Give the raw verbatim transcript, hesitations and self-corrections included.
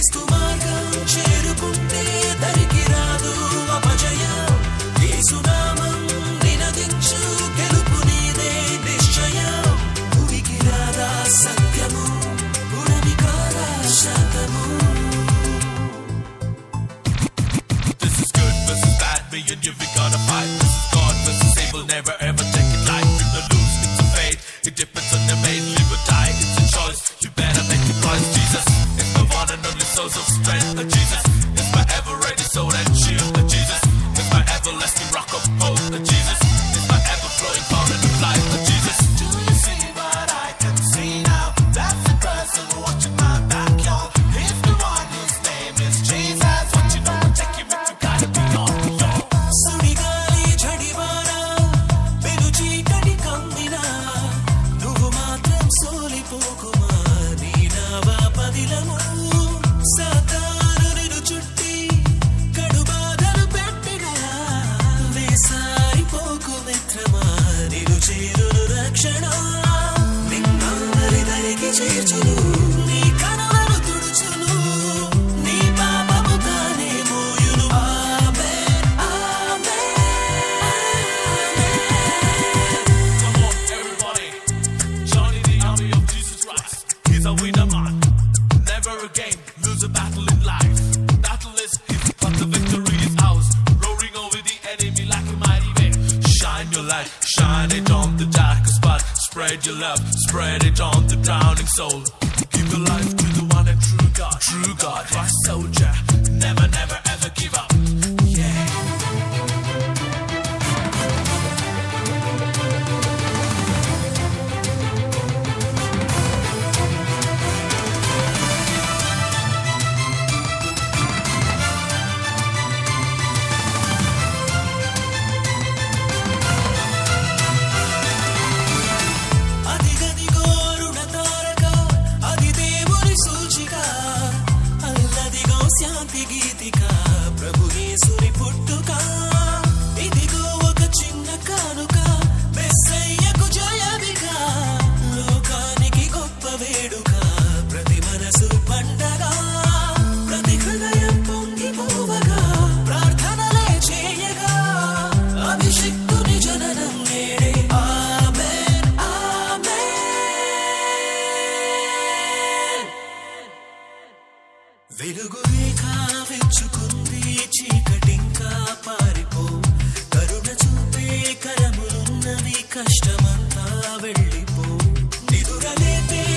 క్రీస్తు మార్గం చేరుకుంటే దరికి రాదు అపజయం. యేసు నామం నినదించు గెలుపు నీదే నిశ్చయం. భూమికి రాదా సత్యము పుడమి కాదా శాంతము. This is good versus bad, me and you we gotta fight. This is God versus evil, never ever take it light. Win or lose, it's a fate. It depends on your main live or die. It's a choice, you better make it right. Jesus is my one and only source of strength. Jesus is my ever ready soul and shield. Jesus is my everlasting rock of hope. Jesus is my ever flowing fountain of life. Jesus, do you see what I can see now? That's the person watching my back, y'all. He's the one whose name is Jesus. What you know, take him if you gotta be on your. సుడిగాలి జడివానా వెలు చీకటి కమ్మినా నువ్వు మాత్రం సోలిపోకుమా. నీ నావా పదిలము సాతాను నిన్ను చుట్టి కడుబాధలు పెట్టినా వేసారిపోకు మిత్రమా. నిన్ను చేరును రక్షణ నిన్నరి దరికి చేర్చును. నీ కనులను తుడుచును. నీ పాపము తానే మోయును. ఆమేన్ ఆమేన్. Come on, everybody. Johnny the army of Jesus Christ. He's a winner man. Never again lose a battle in life. Battle is his, but the victory is ours. Roaring over the enemy like a mighty wave. Shine your light, shine it on the darkest spot. Spread your love, spread it on the drowning soul. Give your life to the one and true God. True God, my soldier. Never, never, ever give up. Yeah. అదిగదిగో అరుణ తారక అది దేవుని సూచిక. అల్లదిగో శాంతి గీతిక ప్రభు యేసుని పుట్టుక. ఇదిగో ఒక చిన్న కానుక మెస్సయ్యకు జయమిక. లోకానికి గొప్ప వేడుక ప్రతి మనసు పండగ. ప్రతి హృదయం పొంగిపోవగా ప్రార్థనలే చేయగా అభిషిక్తుని జననం నేడే. ఆమేన్ ఆమేన్. వెలుగు రేఖ వెచ్చుకుంది చీకటింకా పారిపో. కరుణ చూపే కరములున్నవి కష్టమంతా వెళ్ళిపో. నిదురలేపే